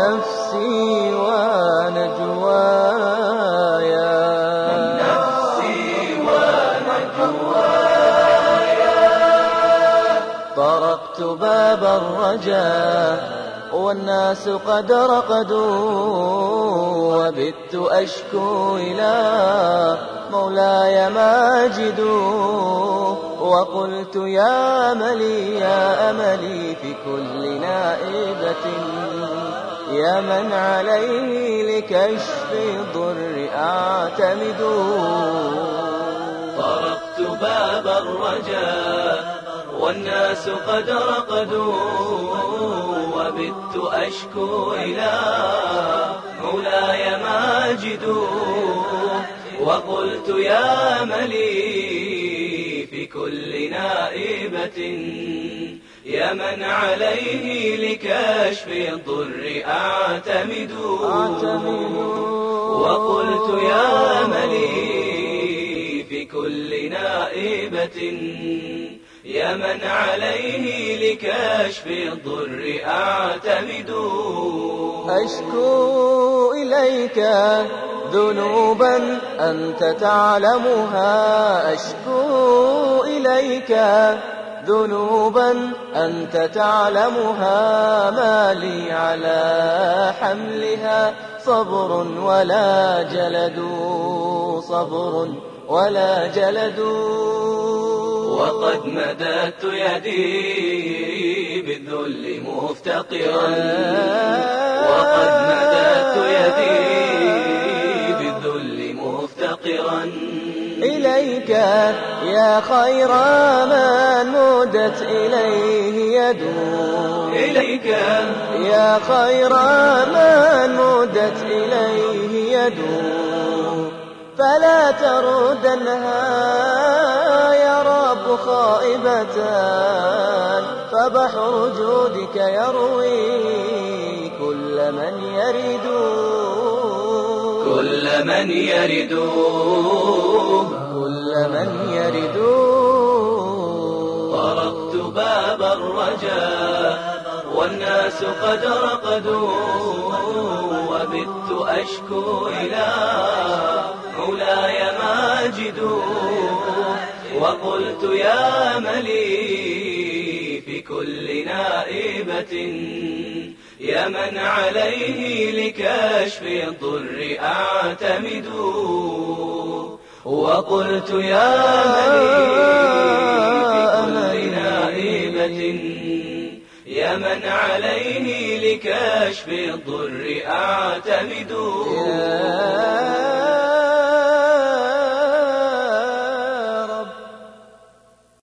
نفسي ونجوايا طرقت باب الرجاء والناس قد رقدوا وبت أشكو إلى مولاي ماجد وقلت يا أملي يا أملي في كل نائبة يا من عليه لكشف الضر أعتمد طرقت باب الرجاء والناس قد رقدوا وبت أشكو إلى مولاي ماجد وقلت يا أملي في كل نائبة يا من عليه لكشف الضر أعتمد وقلت يا أملي في كل نائبة يا من عليه لكشف الضر أعتمد أشكو إليك ذنوبا أنت تعلمها أشكو إليك ذنوبا أنت تعلمها ما لي على حملها صبر ولا جلد صبر ولا جلد وقد مددت يدي بالذل مفتقرا وقد مددت يدي بالذل مفتقرا إليك يا خير من مدت إليه يده إليك يا خير من مدت إليه يده فلا تردنها يا رب خائبة فبحر جودك يروي كل من يرد كل من يرد كل من يرد طرقت باب الرجاء والناس قد رقدوا وبت أشكو إلى مولاي ماجد وقلت يا أملي في كل نائبة يا من عليه لكشف الضر أعتمد وقلت يا أملي في كل نائبة يا من عليه لكشف الضر أعتمد